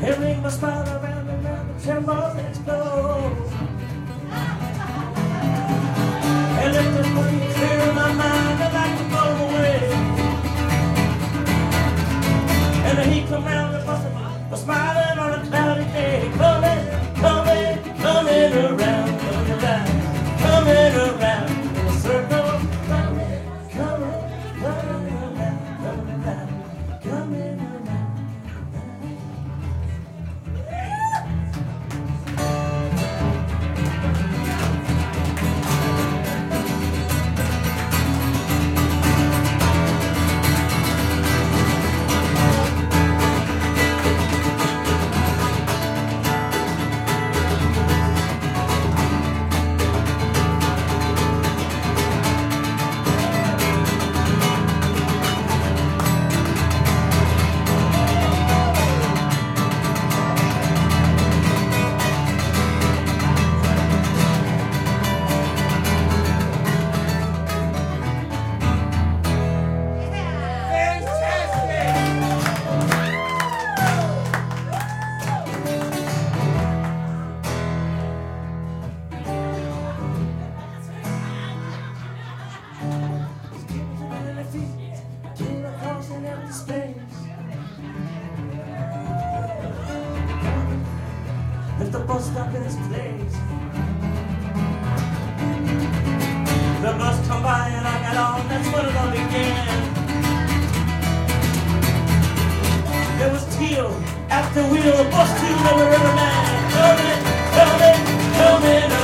Everything must smile around and round and tremble and explode. And if there's money clear in my mind, I'd like to blow away. And the heat come round and bust a smiling on a cloudy day. Coming, coming around, coming around in a circle. Coming, coming, coming around, coming around, coming around. If the bus stop in its place, the bus come by and I got on, that's when it all began. There was teal at the wheel, the bus too, never ever man. Coming, coming, coming.